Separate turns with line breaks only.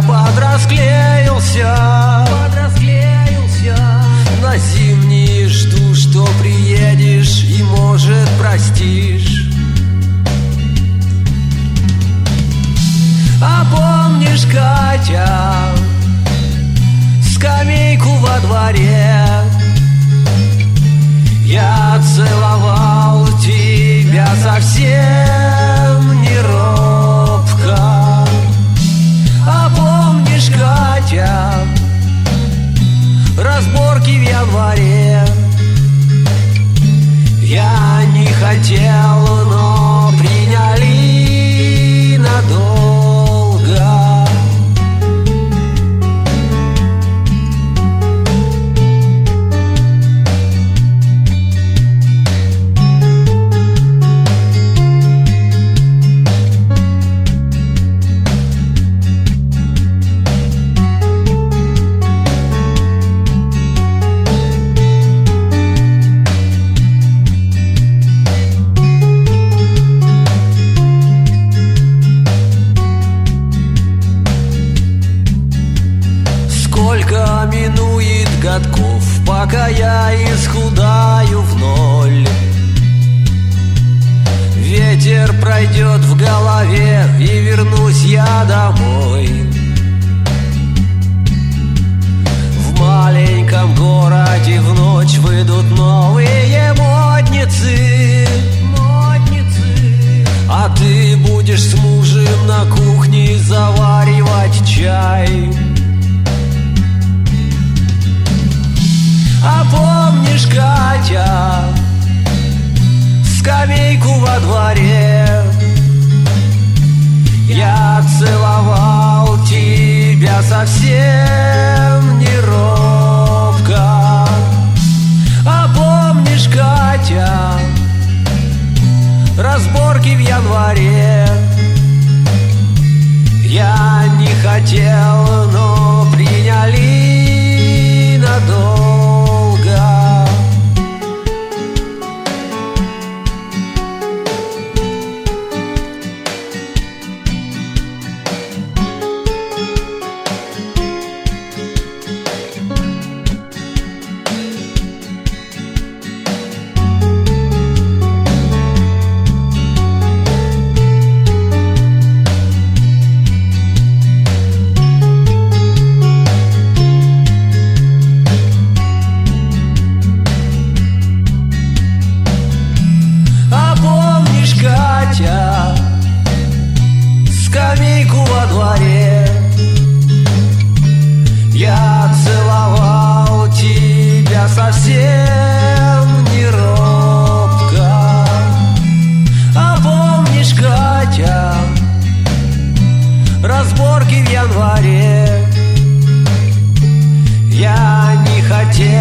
подрасклеился. На зимний жду, что приедешь и, может, простишь. А помнишь, Катя, скамейку во дворе? Я целовал тебя совсем не робко. А помнишь, Катя, разборки в январе? Я не хотел, но приняли надолго. Сколько минует годков, пока я исхудаю в ноль. Ветер пройдет в голове, и вернусь я домой. В маленьком городе в ночь выйдут новые модницы. А ты будешь с мужем на кухне заваривать чай. А помнишь, Катя, скамейку во дворе? Я целовал тебя совсем не робко. А помнишь, Катя, разборки в январе? Я не хотел, но приняли надолго. Скамейку во дворе? Я целовал тебя совсем не робко. А помнишь, Катя, разборки в январе? Я не хотел,